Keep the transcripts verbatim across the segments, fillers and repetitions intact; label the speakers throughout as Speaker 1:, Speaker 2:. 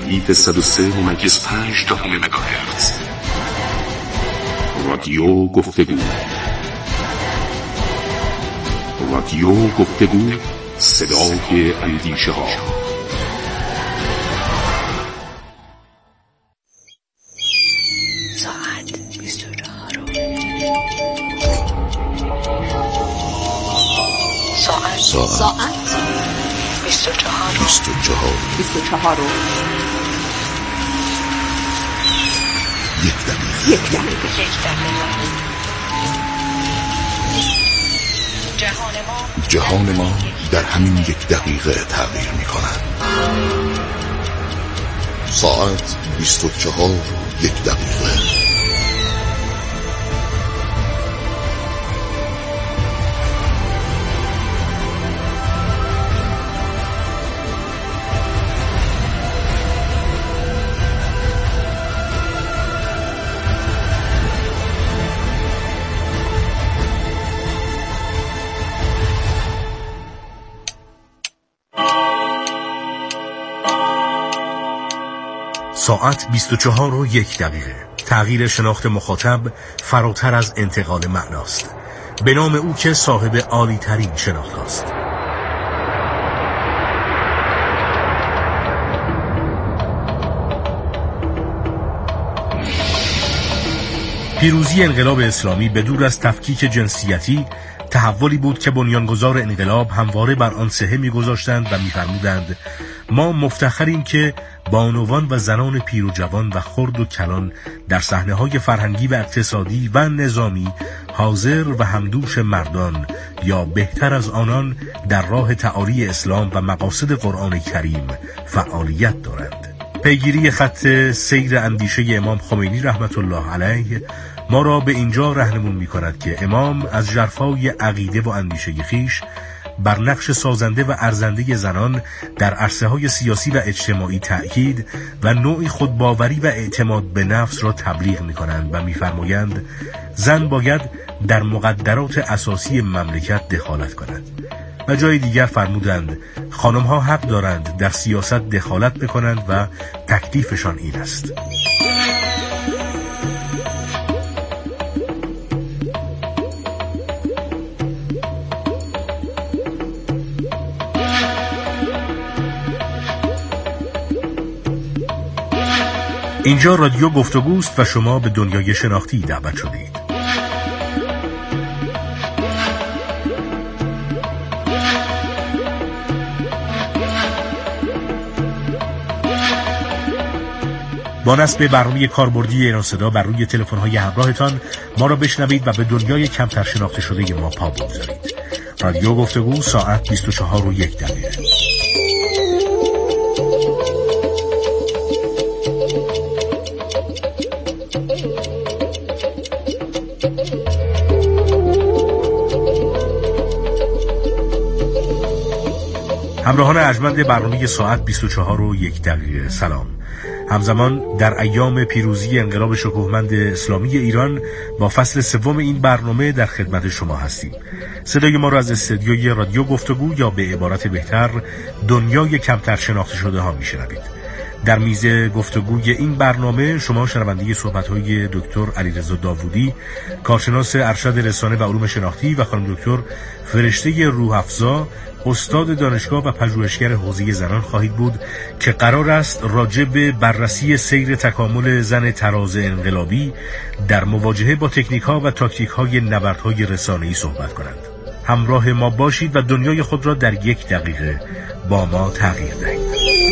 Speaker 1: تردید صد و سه ممیز پنج دهم مگاهرتز. رادیو گفتگو. رادیو گفتگو، صدای اندیشه ها.
Speaker 2: ساعت بیست و چهار. ساعت ساعت بیست و چهار.
Speaker 3: بیست و چهار.
Speaker 2: بیست و چهار.
Speaker 3: یک دقیقه.
Speaker 2: یک دقیقه. یک دقیقه. جهان ما
Speaker 3: جهان ما در همین یک دقیقه تغییر می کند. ساعت بیست و چهار یک دقیقه.
Speaker 4: ساعت بیست و چهار و یک دقیقه. تغییر شناخت مخاطب فراتر از انتقال معناست. به نام او که صاحب عالی ترین شناخت است. پیروزی انقلاب اسلامی به دور از تفکیک جنسیتی تحولی بود که بنیانگذار انقلاب همواره بر آن سهه می‌گذاشتند و می‌فرمودند ما مفتخریم که بانوان و زنان پیر و جوان و خرد و کلان در صحنه‌های فرهنگی و اقتصادی و نظامی حاضر و همدوش مردان یا بهتر از آنان در راه تعالی اسلام و مقاصد قرآن کریم فعالیت دارند. پیگیری خط سیر اندیشه امام خمینی رحمت الله علیه ما را به اینجا راهنمون می‌کند که امام از ژرفای عقیده و اندیشه خویش بر نقش سازنده و ارزنده زنان در عرصه‌های سیاسی و اجتماعی تأکید و نوعی خودباوری و اعتماد به نفس را تبلیغ می‌کنند و می‌فرمایند زن باید در مقدرات اساسی مملکت دخالت کند. و جای دیگر فرمودند خانم‌ها حق دارند در سیاست دخالت بکنند و تکلیفشان این است. اینجا رادیو گفتگوست و شما به دنیای شناختی دعوت شدید. با نصب برنامه کاربردی ایران صدا بر روی تلفن‌های همراهتان ما را بشنوید و به دنیای کمتر شناخته شده ما پا بگذارید. رادیو گفتگو، ساعت بیست و چهار و یک دقیقه. همراهان ارجمند برنامه ساعت بیست و چهار و یک دقیقه، سلام. همزمان در ایام پیروزی انقلاب شکوهمند اسلامی ایران با فصل سوم این برنامه در خدمت شما هستیم. صدای ما را از استودیوی رادیو گفتگو یا به عبارت بهتر دنیای کمتر شناخته شده ها میشنوید. در میز گفتگوی این برنامه شما شنونده صحبت‌های دکتر علیرضا داوودی، کارشناس ارشد رسانه و علوم شناختی و خانم دکتر فرشته روح‌افزا، استاد دانشگاه و پژوهشگر حوزه زنان خواهید بود که قرار است راجع به بررسی سیر تکامل زن تراز انقلابی در مواجهه با تکنیک‌ها و تاکتیک‌های نبردهای رسانه‌ای صحبت کنند. همراه ما باشید و دنیای خود را در یک دقیقه با ما تغییر دهید.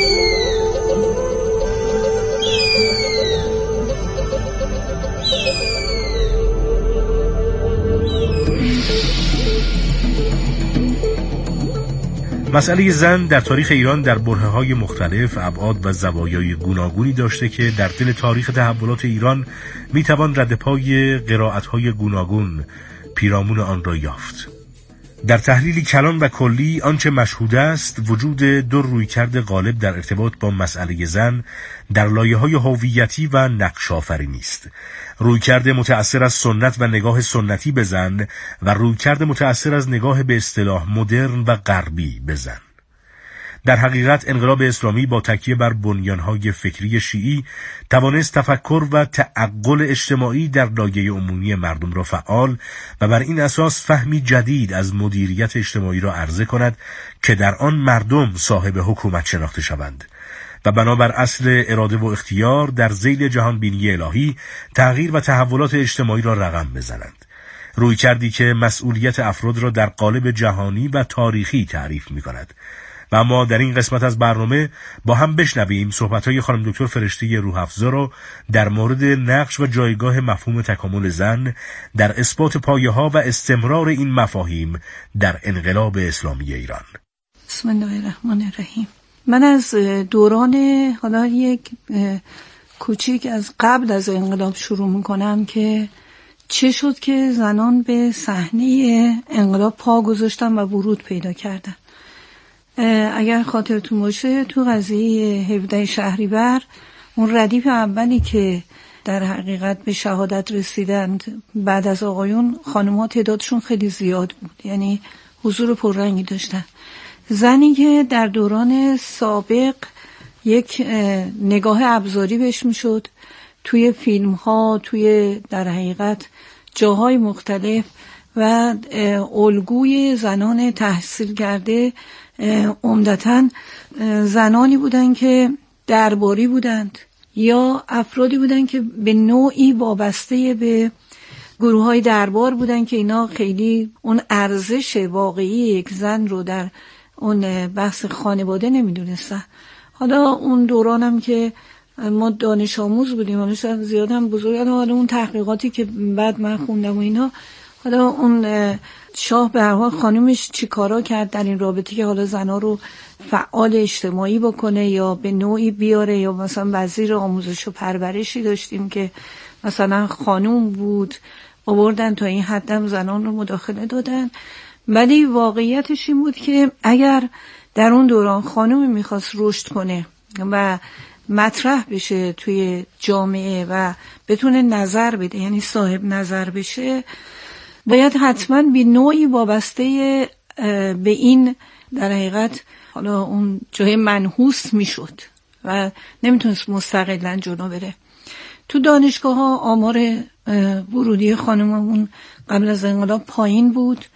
Speaker 4: مسئله زن در تاریخ ایران در برهه‌های مختلف ابعاد و زوایای گوناگونی داشته که در دل تاریخ تحولات ایران میتوان رد پای قرائت‌های گوناگون پیرامون آن را یافت. در تحلیلی کلان و کلی آنچه مشهود است وجود دو رویکرد غالب در ارتباط با مسئله زن در لایه‌های هویتی و نقش آفرینی است. رویکرد متأثر از سنت و نگاه سنتی به زن و رویکرد متأثر از نگاه به اصطلاح مدرن و غربی به زن. در حقیقت انقلاب اسلامی با تکیه بر بنیانهای فکری شیعی توانست تفکر و تعقل اجتماعی در لایه عمومی مردم را فعال و بر این اساس فهمی جدید از مدیریت اجتماعی را عرضه کند که در آن مردم صاحب حکومت شناخته شوند و بنابر اصل اراده و اختیار در ذیل جهان بینی الهی تغییر و تحولات اجتماعی را رقم بزنند. روی کردی که مسئولیت افراد را در قالب جهانی و تاریخی تعریف می کند. و اما در این قسمت از برنامه با هم بشنویم صحبت‌های خانم دکتر فرشته روح افزا را در مورد نقش و جایگاه مفهوم تکامل زن در اثبات پایه‌ها و استمرار این مفاهیم در انقلاب اسلامی ایران.
Speaker 5: بسم الله الرحمن الرحیم. من از دوران حالا یک کوچیک از قبل از انقلاب شروع میکنم که چه شد که زنان به صحنه انقلاب پا گذاشتن و ورود پیدا کردن. اگر خاطرتون باشه تو قضیه هفده شهریور اون ردیف اولی که در حقیقت به شهادت رسیدند بعد از آقایون، خانم‌ها تعدادشون خیلی زیاد بود، یعنی حضور پررنگی داشتن. زنی که در دوران سابق یک نگاه ابزاری بهش میشد، توی فیلم ها، توی در حقیقت جاهای مختلف و الگوی زنان تحصیل کرده عمدتاً زنانی بودن که درباری بودند یا افرادی بودن که به نوعی وابسته به گروه های دربار بودن که اینا خیلی اون ارزش واقعی یک زن رو در اون بحث خانواده نمیدونستن. حالا اون دورانم که ما دانش آموز بودیم، حالا شاید زیاد هم بزرگ، حالا اون تحقیقاتی که بعد من خوندم و اینا، حالا اون شاه به هر حال خانومش چی کارا کرد در این رابطه که حالا زنا رو فعال اجتماعی بکنه یا به نوعی بیاره، یا مثلا وزیر آموزش و پرورشی داشتیم که مثلا خانوم بود، آوردن تا این حدم زنان رو مداخله دادن. ولی واقعیتش این بود که اگر در اون دوران خانومی میخواست رشد کنه و مطرح بشه توی جامعه و بتونه نظر بده، یعنی صاحب نظر بشه، باید حتما به نوعی وابسته به این در حقیقت حالا اون جای منحوس میشد و نمیتونست مستقلاً جلو بره. تو دانشگاه ها آمار ورودی خانممون قبل از انقلاب پایین بود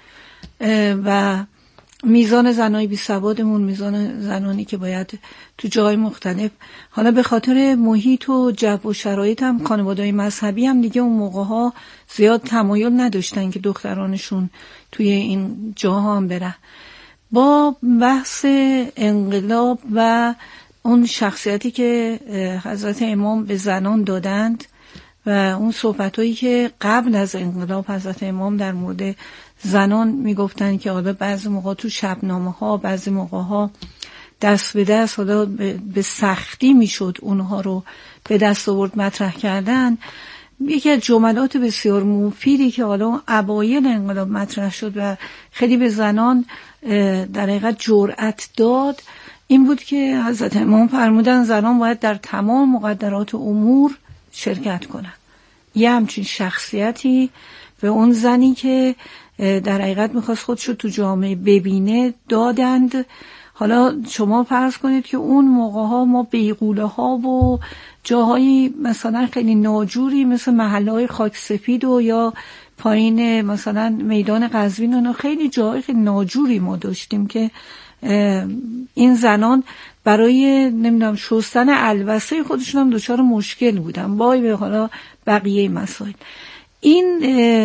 Speaker 5: و میزان زنای بی سوادمون، میزان زنانی که باید تو جای مختلف، حالا به خاطر محیط و جو و شرایط هم خانواده‌های مذهبی هم دیگه اون موقع ها زیاد تمایل نداشتن که دخترانشون توی این جاها هم برن. با بحث انقلاب و اون شخصیتی که حضرت امام به زنان دادند و اون صحبتایی که قبل از انقلاب حضرت امام در مورد زنان میگفتن که حالا بعضی موقع تو شبنامه ها، بعضی موقع ها دست به دست حالا به سختی میشد اونها رو به دست آورد مطرح کردن. یکی از جملات بسیار مفیدی که حالا اوایل انقلاب مطرح شد و خیلی به زنان در حقیقت جرأت داد این بود که حضرت امام فرمودن زنان باید در تمام مقدرات امور شرکت کنن. یه همچین شخصیتی به اون زنی که در حقیقت میخواست خودشو تو جامعه ببینه دادند. حالا شما فرض کنید که اون موقع ها ما بیغوله ها و جاهایی مثلا خیلی ناجوری مثل محله های خاک سفید و یا پایین مثلا میدان قزوین و خیلی جاهای خیلی ناجوری ما داشتیم که این زنان برای نمیدونم شستن البسه خودشون هم دچار مشکل بودن وای به حالا بقیه مسائل. این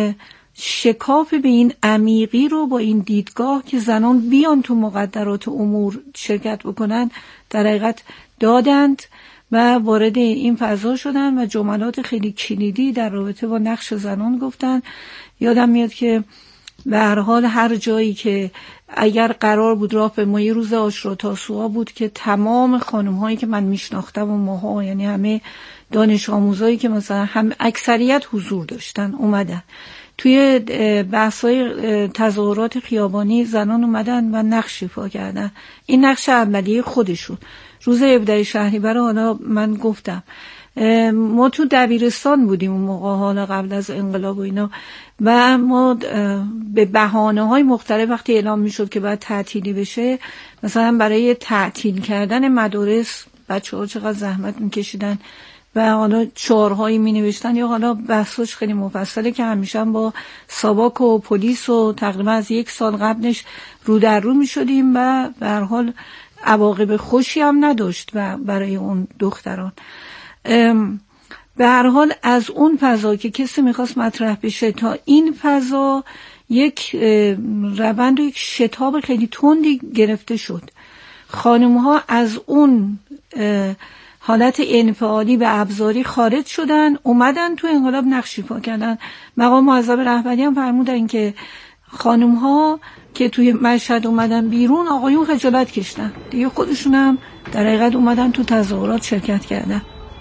Speaker 5: شکاف به این عمیقی رو با این دیدگاه که زنان بیان تو مقدرات امور شرکت بکنن در حقیقت دادند و وارد این فضا شدن و جملات خیلی کلیدی در رابطه با نقش زنان گفتن. یادم میاد که به هر حال هر جایی که اگر قرار بود راه به ما، یه روز عاشورا تاسوعا بود که تمام خانم هایی که من میشناختم و ماها، یعنی همه دانش آموزایی که مثلا هم اکثریت حضور داشتن اومدن توی بحث‌های تظاهرات خیابانی، زنان اومدن و نقش ایفا کردن. این نقش اولیه خودشون روز هفده شهریور. حالا من گفتم ما تو دبیرستان بودیم اون موقع، حالا قبل از انقلاب و اینا، و ما به بهانه‌های مختلف وقتی اعلام میشد که باید تعطیلی بشه، مثلا برای تعطیل کردن مدارس بچه‌ها چقدر زحمت میکشیدن و حالا شعارهایی می نوشتن، یا حالا بحثش خیلی مفصله که همیشه هم با ساواک و پلیس و تقریبا از یک سال قبلش رو در رو می شدیم و به هر حال عواقب خوشی هم نداشت و برای اون دختران. به هر حال از اون فضا که کسی میخواست مطرح بشه تا این فضا یک روند و یک شتاب خیلی تندی گرفته شد. خانم ها از اون حالت انفعالی و ابزاری خارج شدن، اومدن تو انقلاب نقش ایفا کردن. مقام معظم رهبری هم فرمودن که خانم ها که توی مشهد اومدن بیرون، آقایون خجالت کشتن دیگه، خودشون هم در حقیقت اومدن تو تظاهرات شرکت کردن.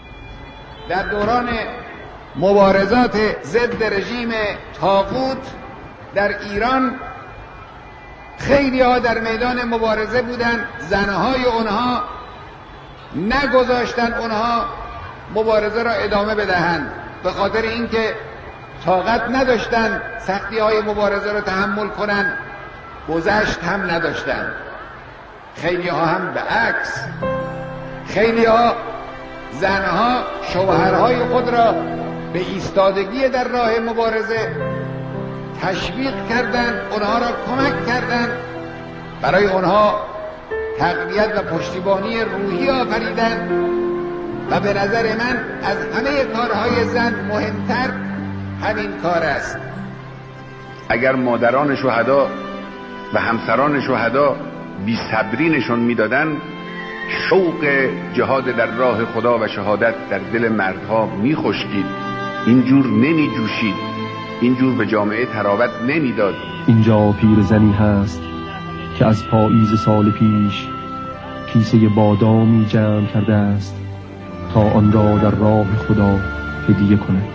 Speaker 6: در دوران مبارزات ضد رژیم طاغوت در ایران خیلی ها در میدان مبارزه بودن، زنهای اونها نگذاشتن اونها مبارزه را ادامه بدهند، به خاطر اینکه طاقت نداشتن سختی های مبارزه را تحمل کنند، گذشت هم نداشتن. خیلی ها هم به عکس، خیلی ها زنها شوهرهای خود را به ایستادگی در راه مبارزه تشویق کردند، اونها را کمک کردند، برای اونها تقویت و پشتیبانی روحی آفریدند و به نظر من از همه کارهای زن مهمتر همین کار است.
Speaker 7: اگر مادران شهدا و همسران شهدا بی صبری نشون میدادن، شوق جهاد در راه خدا و شهادت در دل مردها میخشکید، اینجور نمی جوشید، اینجور به جامعه تراوت نمیداد.
Speaker 8: اینجا پیرزنی هست که از پاییز سال پیش کیسه بادامی جمع کرده است تا آن را در راه خدا هدیه کند.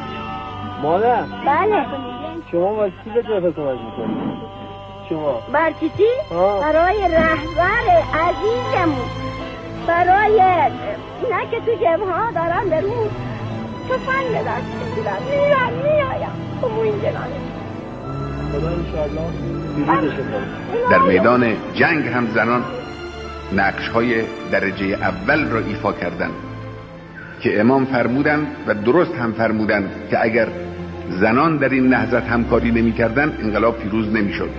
Speaker 9: مادر
Speaker 10: بله
Speaker 9: شما با چی به جای کمک میکنید؟ شما
Speaker 10: بر چی؟ برای رهبر عزیزمون، برای اینا که تو جمعها دارن در اون تفنگ به دست میگیرن، میرن میایم تو این جنانه.
Speaker 9: خدا انشاءالله بیروزش کنه.
Speaker 7: در میدان جنگ هم زنان نقش های درجه اول را ایفا کردند که امام فرمودند و درست هم فرمودند که اگر زنان در این نهضت همکاری نمی کردن انقلاب پیروز نمی شد.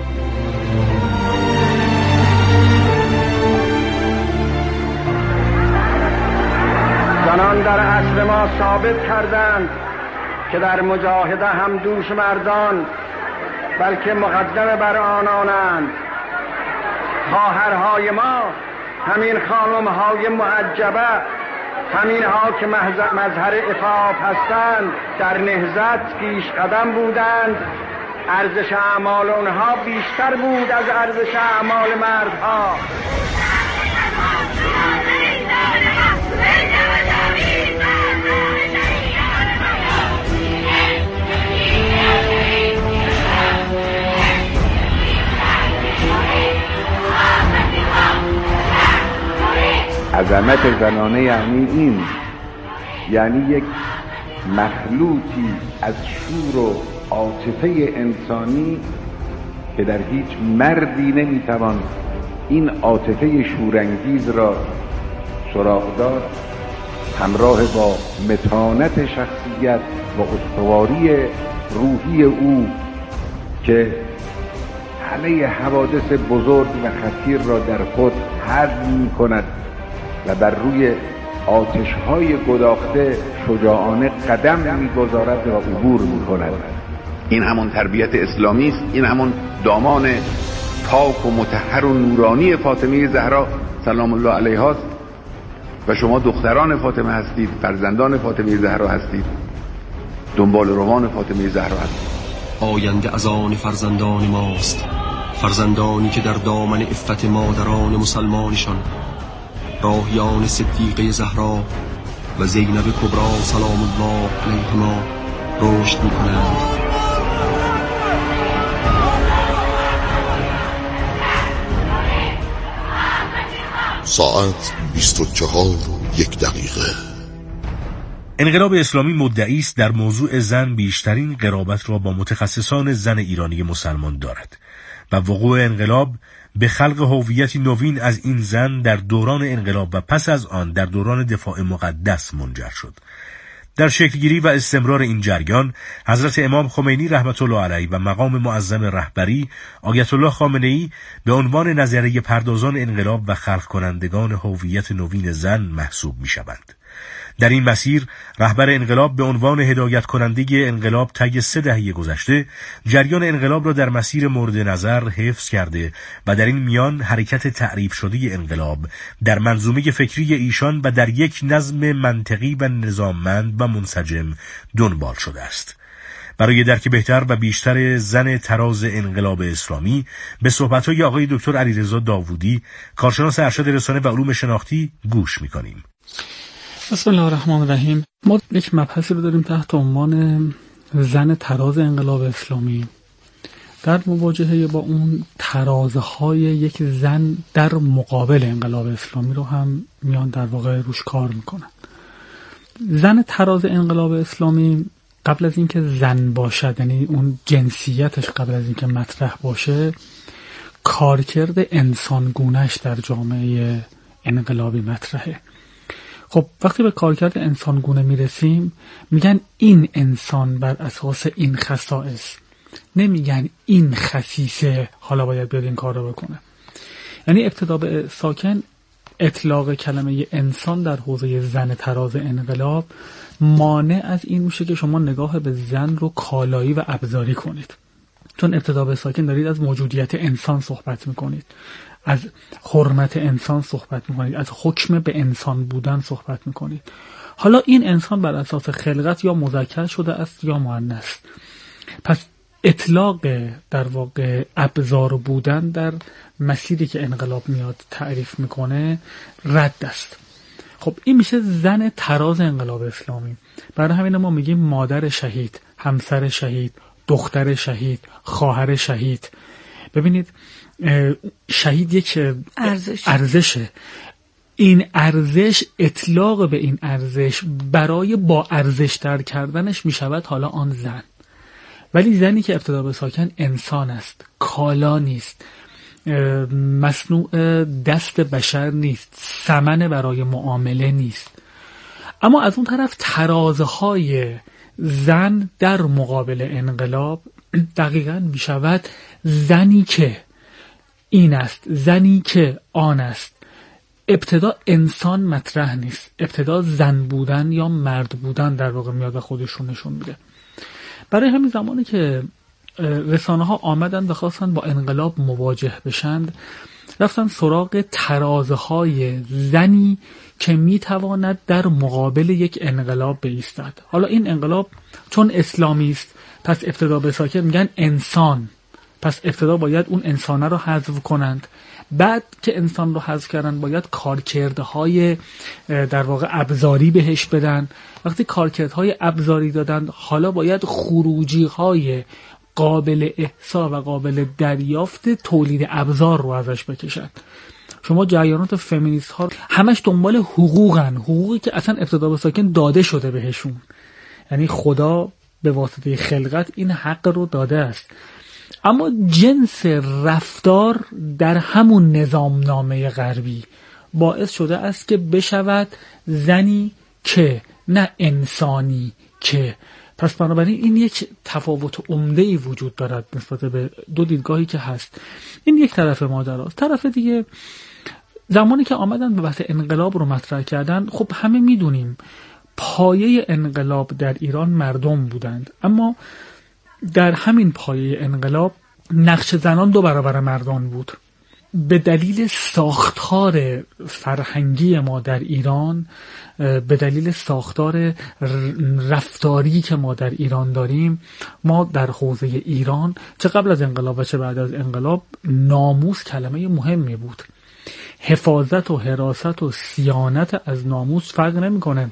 Speaker 11: زنان در عصر ما ثابت کردند که در مجاهده هم دوش مردان بلکه مقدم بر آنانند. خواهرهای ما همین خانمهای معجبه، همین ها که مظهر عفاف هستند، در نهضت پیش قدم بودند. ارزش اعمال اونها بیشتر بود از ارزش اعمال مردها.
Speaker 7: عظمت زنانه یعنی این، یعنی یک مخلوطی از شور و عاطفه انسانی که در هیچ مردی نمیتوان این عاطفه شورانگیز را سراغ داد، همراه با متانت شخصیت و استواری روحی او که همه حوادث بزرگ و خطیر را در خود هضم می‌کند و بر روی آتش‌های گداخته شجاعانه قدم می‌گذارد و عبور می‌کند. این همون تربیت اسلامی است، این همون دامان پاک و مطهر و نورانی فاطمه زهرا سلام الله علیها است و شما دختران فاطمه هستید، فرزندان فاطمه زهرا هستید، دنبال روان فاطمه زهرا هستید.
Speaker 8: آینده از آن فرزندان ماست، فرزندانی که در دامن عفت مادران مسلمانشان راهیان صدیقه زهرا و زینب کبرا سلام الله علیهما رشد می‌کنند.
Speaker 3: ساعت بیست و چهار و یک دقیقه.
Speaker 4: انقلاب اسلامی مدعی است در موضوع زن بیشترین قرابت را با متخصصان زن ایرانی مسلمان دارد و وقوع انقلاب به خلق هویتی نوین از این زن در دوران انقلاب و پس از آن در دوران دفاع مقدس منجر شد. در شکلگیری و استمرار این جریان حضرت امام خمینی رحمت الله علیه و مقام معظم رهبری آیت الله خامنه‌ای به عنوان نظریه پردازان انقلاب و خلق کنندگان هویت نوین زن محسوب می شوند. در این مسیر رهبر انقلاب به عنوان هدایت کننده انقلاب طی سه دهه گذشته جریان انقلاب را در مسیر مورد نظر حفظ کرده و در این میان حرکت تعریف شده انقلاب در منظومه فکری ایشان و در یک نظم منطقی و نظاممند و منسجم دنبال شده است. برای درک بهتر و بیشتر زن تراز انقلاب اسلامی به صحبت‌های آقای دکتر علیرضا داوودی، کارشناس ارشد رسانه و علوم شناختی گوش می‌کنیم.
Speaker 12: بسم الله الرحمن الرحیم. ما یک مبحثی رو داریم تحت عنوان زن تراز انقلاب اسلامی در مواجهه با اون ترازهای یک زن در مقابل انقلاب اسلامی رو هم میان در واقع روش کار میکنن. زن تراز انقلاب اسلامی قبل از اینکه زن باشد، یعنی اون جنسیتش قبل از اینکه مطرح باشه، کارکرد انسانگونه‌اش در جامعه انقلابی مطرحه. خب وقتی به کارکرد انسانگونه میرسیم میگن این انسان بر اساس این خصائص، نمیگن این خصیصه حالا باید بیاد این کار رو بکنه. یعنی ابتدا به ساکن اطلاق کلمه انسان در حوزه زن تراز انقلاب مانع از این میشه که شما نگاه به زن رو کالایی و ابزاری کنید، چون ابتدا به ساکن دارید از موجودیت انسان صحبت میکنید، از حرمت انسان صحبت میکنید، از حکم به انسان بودن صحبت میکنید. حالا این انسان بر اساس خلقت یا مذکر شده است یا مؤنث. پس اطلاق در واقع ابزار بودن در مسیری که انقلاب میاد تعریف میکنه رد است. خب این میشه زن تراز انقلاب اسلامی. برای همین ما میگیم مادر شهید، همسر شهید، دختر شهید، خواهر شهید. ببینید شهید یک ارزش. ارزشه. این ارزش، اطلاق به این ارزش برای با ارزش تر کردنش میشود حالا آن زن. ولی زنی که ابتدا به ساکن انسان است، کالا نیست، مصنوع دست بشر نیست، ثمن برای معامله نیست. اما از اون طرف ترازهای زن در مقابل انقلاب دقیقاً میشود زنی که این است، زنی که آن است. ابتدا انسان مطرح نیست، ابتدا زن بودن یا مرد بودن در واقع میاد و خودشون نشون میده. برای همین زمانی که رسانه ها آمدن و خواستن با انقلاب مواجه بشند، رفتن سراغ ترازهای زنی که میتواند در مقابل یک انقلاب بایستد. حالا این انقلاب چون اسلامی است، پس ابتدا به ساکن میگن انسان، پس ابتدا باید اون انسانه رو حذف کنند. بعد که انسان رو حذف کردن باید کارکردهای در واقع ابزاری بهش بدن. وقتی کارکردهای ابزاری دادن، حالا باید خروجیهای قابل احصا و قابل دریافت تولید ابزار رو ازش بکشن. شما جریانات فمینیست ها همش دنبال حقوقن، حقوقی که اصلا ابتدا به ساکن داده شده بهشون. یعنی خدا به واسطه خلقت این حق رو داده است، اما جنس رفتار در همون نظامنامه غربی باعث شده است که بشود زنی که، نه انسانی که. پس بنابراین این یک تفاوت عمده‌ای وجود دارد نسبت به دو دیدگاهی که هست. این یک طرف ماجراست. طرف دیگه، زمانی که آمدن به بحث انقلاب رو مطرح کردن، خب همه میدونیم پایه انقلاب در ایران مردم بودند، اما در همین پایه انقلاب نقش زنان دو برابر مردان بود. به دلیل ساختار فرهنگی ما در ایران، به دلیل ساختار رفتاری که ما در ایران داریم، ما در حوزه ایران چه قبل از انقلاب و چه بعد از انقلاب ناموس کلمه مهمی بود. حفاظت و حراست و صیانت از ناموس فرق نمی‌کنه.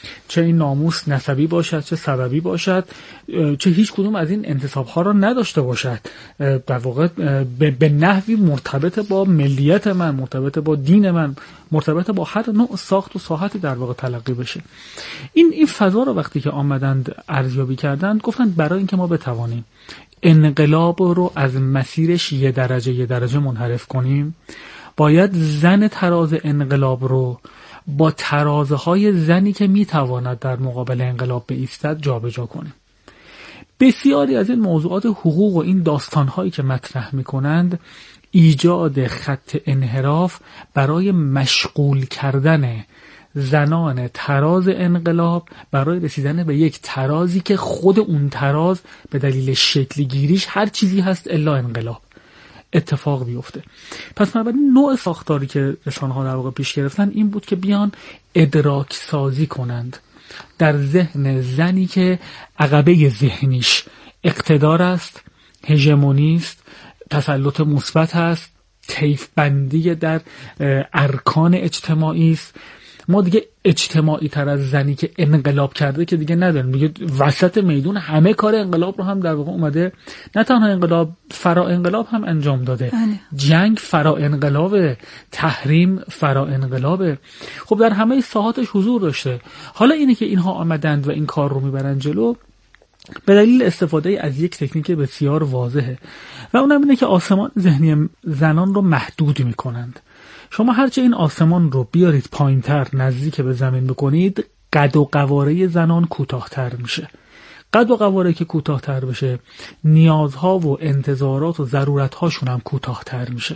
Speaker 12: چه این ناموس نسبی باشد چه سببی باشد، چه هیچ کدوم از این انتصاب ها را نداشته باشد، در واقع به نحوی مرتبط با ملیت من، مرتبط با دین من، مرتبط با هر نوع ساخت و ساحتی در واقع تلقی بشه. این این فضا رو وقتی که آمدند ارزیابی کردند گفتند برای اینکه ما بتوانیم انقلاب رو از مسیرش یه درجه یه درجه منحرف کنیم، باید زن تراز انقلاب رو با ترازه های زنی که میتواند در مقابل انقلاب بایستد جابجا کنیم. بسیاری از این موضوعات حقوق و این داستانهایی که مطرح میکنند ایجاد خط انحراف برای مشغول کردن زنان تراز انقلاب برای رسیدن به یک ترازی که خود اون تراز به دلیل شکل گیریش هر چیزی هست الا انقلاب اتفاق بیفته. پس بنابراین نوع ساختاری که رسانه‌ها در واقع پیش گرفتن این بود که بیان ادراک سازی کنند در ذهن زنی که عقبه ذهنیش اقتدار است، هژمونی است، تسلط مثبت است، طیف بندی در ارکان اجتماعی است. ما دیگه اجتماعی تر از زنی که انقلاب کرده که دیگه نداریم، دیگه وسط میدون همه کار انقلاب رو هم در واقع اومده، نه تنها انقلاب، فرا انقلاب هم انجام داده. ane. جنگ فرا انقلاب، تحریم فرا انقلاب، خب در همه ساحاتش حضور داشته. حالا اینه که اینها آمدند و این کار رو میبرن جلو به دلیل استفاده از یک تکنیک بسیار واضحه و اونم اینه که آسمان ذهنی زنان رو محدود میکنند. شما هرچه این آسمان رو بیارید پایین‌تر نزدیک به زمین بکنید، قد و قواره زنان کوتاه‌تر میشه. قد و قواره که کوتاه‌تر بشه، نیازها و انتظارات و ضرورت‌هاشون هم کوتاه‌تر میشه.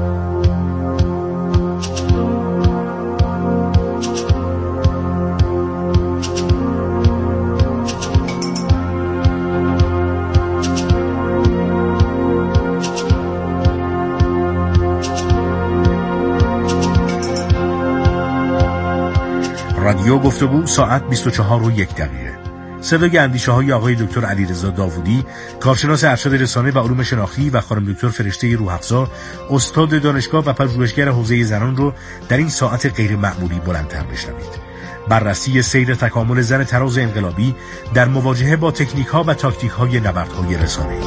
Speaker 4: رادیو گفتگو ساعت بیست و چهار و یک دقیقه. صدای اندیشه های آقای دکتر علیرضا داوودی، کارشناس ارشد رسانه و علوم شناختی و خانم دکتر فرشته روح‌افزا، استاد دانشگاه و پژوهشگر حوزه زنان رو در این ساعت غیر معمولی بلندتر بشنوید. بررسی سیر تکامل زن تراز انقلابی در مواجهه با تکنیک ها و تاکتیک های نبردهای رسانه‌ای.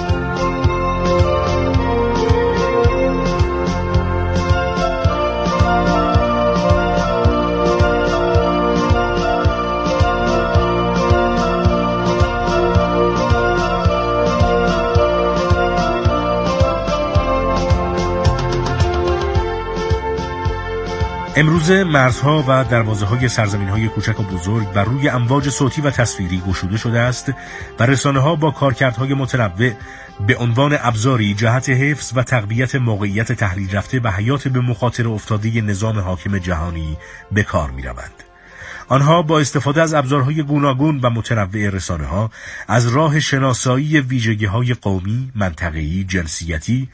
Speaker 4: امروزه مرزها و دروازه‌های سرزمین‌های کوچک و بزرگ بر روی امواج صوتی و تصویری گشوده شده است و رسانه‌ها با کارکردهای متنوع به عنوان ابزاری جهت حفظ و تقویت موقعیت تحلیل رفته و حیات به مخاطره افتاده نظام حاکم جهانی به کار می‌روند. آنها با استفاده از ابزارهای گوناگون و متنوع رسانه‌ها از راه شناسایی ویژگی‌های قومی، منطقه‌ای، جنسیتی،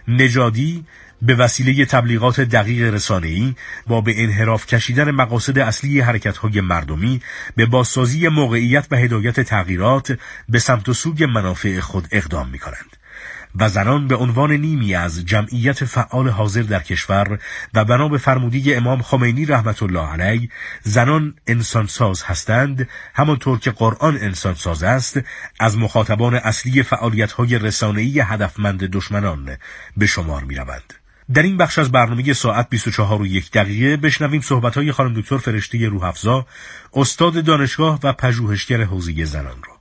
Speaker 4: نژادی به وسیله تبلیغات دقیق رسانه‌ای با به انحراف کشیدن مقاصد اصلی حرکت‌های مردمی به بازسازی موقعیت و هدایت تغییرات به سمت و سوی منافع خود اقدام می‌کنند و زنان به عنوان نیمی از جمعیت فعال حاضر در کشور و بنا به فرمودی امام خمینی رحمت الله علیه زنان انسانساز هستند، همانطور که قرآن انسانساز است، از مخاطبان اصلی فعالیت‌های رسانه‌ای هدفمند دشمنان به شمار می‌روند. در این بخش از برنامه ساعت بیست و چهار و یک دقیقه بشنویم صحبت‌های خانم دکتر فرشته روح‌افزا، استاد دانشگاه و پژوهشگر حوزه زنان را.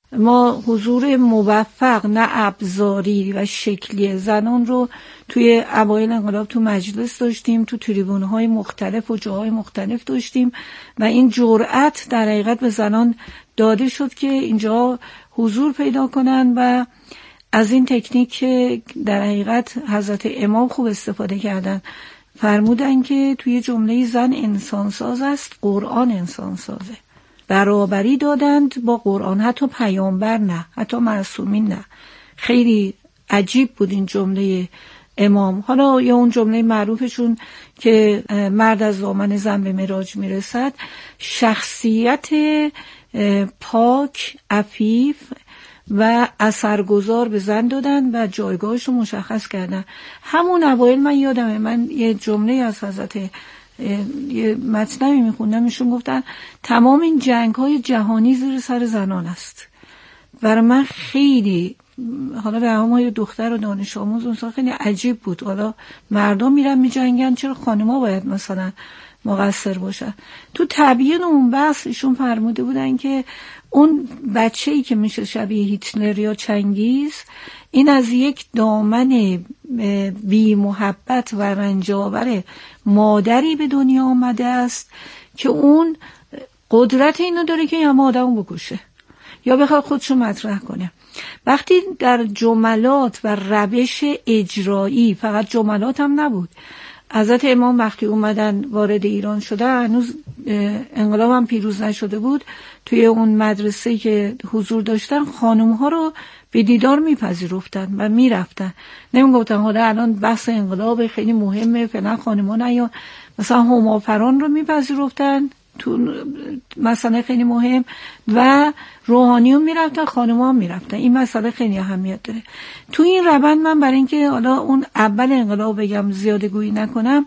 Speaker 5: ما حضور موفق نه ابزاری و شکلی زنان رو توی اوایل انقلاب تو مجلس داشتیم، تو تریبون‌های مختلف و جاهای مختلف داشتیم و این جرأت در حقیقت به زنان داده شد که اینجا حضور پیدا کنن و از این تکنیک که در حقیقت حضرت امام خوب استفاده کردن. فرمودن که توی جمله زن انسانساز است، قرآن انسانسازه. برابری دادند با قرآن، حتی پیامبر نه، حتی معصومین نه. خیلی عجیب بود این جمله امام. حالا یا اون جمله معروفشون که مرد از دامن زن به معراج میرسد، شخصیت پاک، عفیف و اثرگذار به زن دادن و جایگاهش رو مشخص کردن. همون اوایل من یادمه، من یه جمله از حضرت یه مطلبی میخوندم، ایشون گفتن تمام این جنگ های جهانی زیر سر زنان است. برای من خیلی، حالا به همه دختر و دانش آموز اون خیلی عجیب بود، حالا مردم میرن میجنگن، چرا خانم‌ها باید مثلا مقصر باشن؟ تو تبیین اون بحث ایشون فرموده بودن که اون بچه‌ای که میشه شبیه هیتلر یا چنگیز، این از یک دامن بی محبت و رنجاور مادری به دنیا آمده است که اون قدرت اینو داره که همه آدمو بکشه یا بخواد خودشو مطرح کنه. وقتی در جملات و روش اجرایی، فقط جملات هم نبود، حضرت امام وقتی اومدن وارد ایران شده، هنوز انقلاب هم پیروز نشده بود، توی اون مدرسه‌ای که حضور داشتن خانم‌ها رو به دیدار میپذیرفتن و میرفتن، نمیگفتن حالا الان بحث انقلاب خیلی مهمه فعلا خانم‌ها نیان، مثلا همافران رو میپذیرفتن تو مسئله خیلی مهم، و روحانیون میرفتن، خانم‌ها میرفتن. این مسئله خیلی اهمیت داره. تو این روند من برای اینکه حالا اون اول انقلاب بگم زیاده گویی نکنم،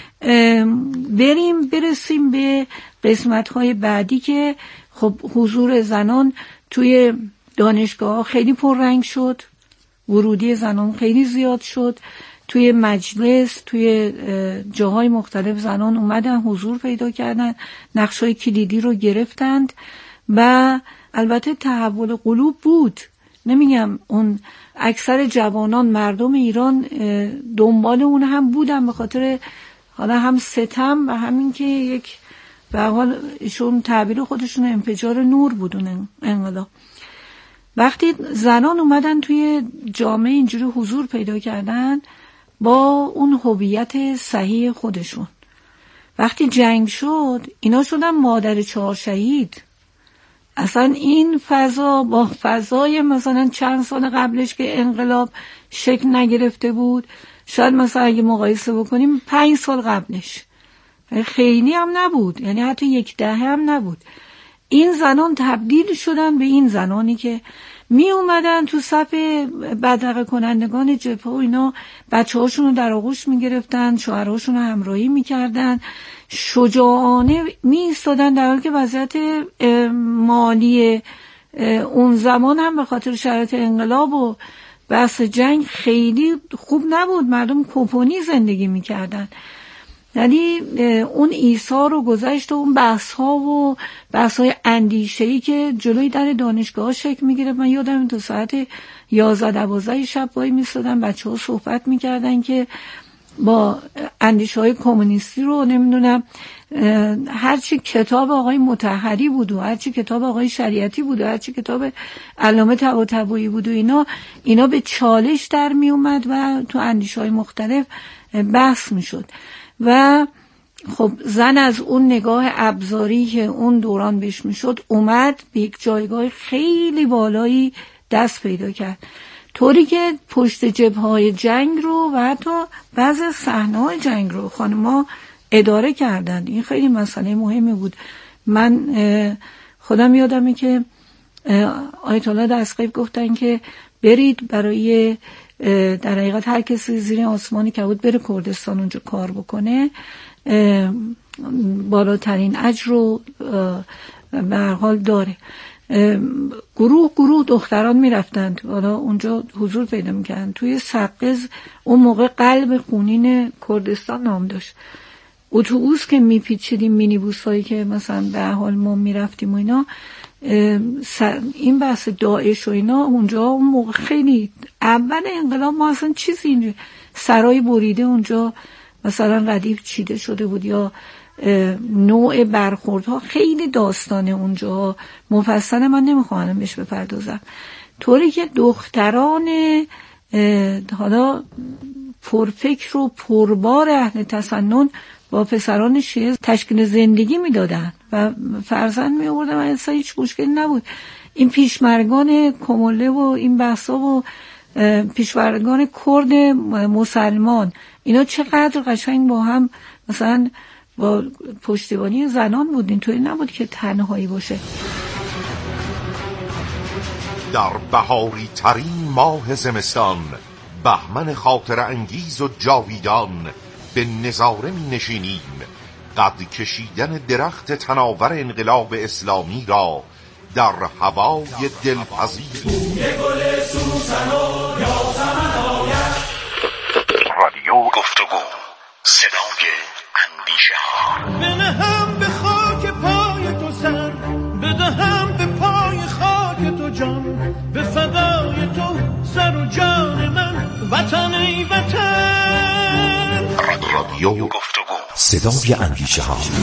Speaker 5: بریم برسیم به قسمت‌های بعدی که خب حضور زنان توی دانشگاه خیلی پررنگ شد، ورودی زنان خیلی زیاد شد، توی مجلس، توی جاهای مختلف زنان اومدن حضور پیدا کردن، نقشای کلیدی رو گرفتند و البته تحول قلوب بود. نمیگم اون اکثر جوانان مردم ایران دنبال اون هم بودن، به خاطر حالا هم ستم و همین که یک به حال ایشون تعبیر خودشون انفجار نور بودن انقلاب. وقتی زنان اومدن توی جامعه اینجوری حضور پیدا کردن با اون هویت صحیح خودشون، وقتی جنگ شد اینا شدن مادر چهار شهید. اصلا این فضا با فضای مثلا چند سال قبلش که انقلاب شکل نگرفته بود، شاید مثلا اگه مقایسه بکنیم پنج سال قبلش خیلی هم نبود، یعنی حتی یک دهه هم نبود. این زنان تبدیل شدن به این زنانی که می اومدن تو صف بدرقه کنندگان جبهه و اینا بچه هاشون رو در آغوش می گرفتن، شوهرهاشون رو همراهی می کردن، شجاعانه می ایستادن، در حالی که وضعیت مالی اون زمان هم به خاطر شرایط انقلاب و بحث جنگ خیلی خوب نبود، مردم کوپونی زندگی می کردن. یعنی اون ایثار و گذشت و اون بحث ها و بحث های اندیشه‌ای که جلوی در دانشگاه شکل میگیره. من یادم تو ساعت یازده دوازده شب وای میستادن بچه ها صحبت میکردن که با اندیشه های کمونیستی رو نمیدونم هرچی کتاب آقای مطهری بود و هرچی کتاب آقای شریعتی بود و هرچی کتاب علامه طباطبایی بود و اینا اینا به چالش در می اومد و تو اندیشه های مختلف بحث میشد. و خب زن از اون نگاه ابزاری که اون دوران بهش میشد اومد به یک جایگاه خیلی بالایی دست پیدا کرد، طوری که پشت جبهه‌های جنگ رو و حتی بعضی صحنه‌های جنگ رو خانم‌ها اداره کردن. این خیلی مسئله مهمی بود. من خودم یادمه که آیت الله دستگیر گفتن که برید برای در حقیقت هر کسی زیر آسمانی که بود بره کردستان اونجا کار بکنه، بالاترین اجر رو به هر حال داره. گروه گروه دختران میرفتند حالا اونجا حضور پیدا میکردن. توی سقز اون موقع قلب خونین کردستان نام داشت. اتوبوس که میپیچیدیم، مینیبوس هایی که مثلا به حال ما میرفتیم و اینا، این بحث داعش و اینا اونجا اون موقع خیلی اول انقلاب ما اصلا چیزی اینجا سرای بریده اونجا مثلا ردیف چیده شده بود یا نوع برخوردها خیلی داستانه اونجا مفصل من نمیخوام بهش بپردازم، طوری که دختران حالا پرفکر و پربار اهل تسنن با پسران شیعه تشکیل زندگی میدادن و فرزند می آوردن و اصلا هیچ مشکلی نبود. این پیشمرگان کموله و این بحثا و پیشمرگان کرد مسلمان اینا چقدر قشنگ با هم مثلا با پشتیبانی زنان بود، اینطوری نبود که تنهایی باشه.
Speaker 13: در بهاری ترین ماه زمستان، بهمن خاطر انگیز و جاویدان، به نظاره می نشینیم قد کشیدن درخت تناور انقلاب اسلامی را در هوای دلپذیر
Speaker 14: گل سوسن و یاسمن آید.
Speaker 1: رادیو گفتگو، صدای اندیشه ها.
Speaker 14: بنهم به خاک پای تو سر، بدهم به پای خاک تو جان، به فدای تو سر و جان من، وطن ای وطن.
Speaker 1: رادیو گفتگو، صدای اندیشه ها.